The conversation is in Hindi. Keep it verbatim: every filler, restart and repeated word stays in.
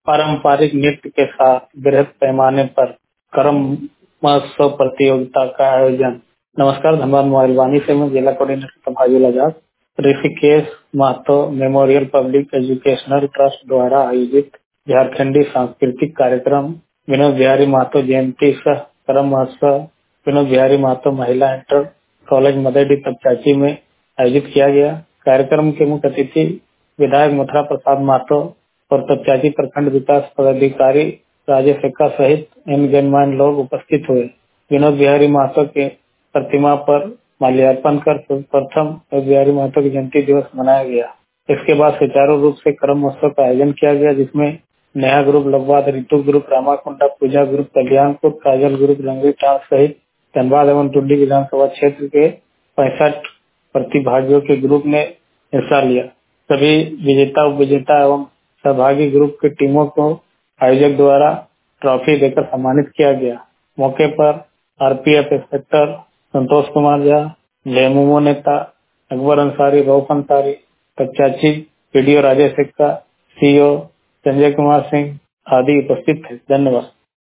पारंपरिक नृत्य के साथ बृहद पैमाने पर करम महोत्सव प्रतियोगिता का आयोजन। नमस्कार, धनबाद मोबाइल वाणी से मैं जिला coordinator Tafajul Azad. Rishikesh Mahto memorial public educational trust द्वारा आयोजित झारखंडी सांस्कृतिक कार्यक्रम विनोद बिहारी महतो जयंती सह करम महोत्सव विनोद बिहारी महतो महिला इंटर कॉलेज मदेडी तपचाची में आयोजित किया गया। कार्यक्रम के मुख्य अतिथि विधायक मथुरा प्रसाद महतो और तपचाची प्रखंड विकास पदाधिकारी राजेश एक्का सहित अन्य गणमान्य लोग उपस्थित हुए। विनोद बिहारी महतो के प्रतिमा पर माल्यार्पण कर प्रथम विनोद बिहारी महतो की जयंती दिवस मनाया गया। इसके बाद सुचारू रूप से करम महोत्सव का आयोजन किया गया, जिसमें Neha group Labbad, Ritu group Ramakunda, Puja group Kalyanpur, Kajal group Rangri टांस सहित धनबाद एवं टुंडी विधानसभा क्षेत्र के पैंसठ प्रतिभागियों के ग्रुप ने हिस्सा लिया। सभी विजेता उप विजेता एवं सहभागी ग्रुप की टीमों को आयोजक द्वारा ट्रॉफी देकर सम्मानित किया गया। मौके पर RPF inspector Santosh Kumar Jha, JMMO नेता अकबर अंसारी, रऊफ अंसारी, तपचाची पीडीओ राजेश एक्का, सीईओ संजय कुमार सिंह आदि उपस्थित थे। धन्यवाद।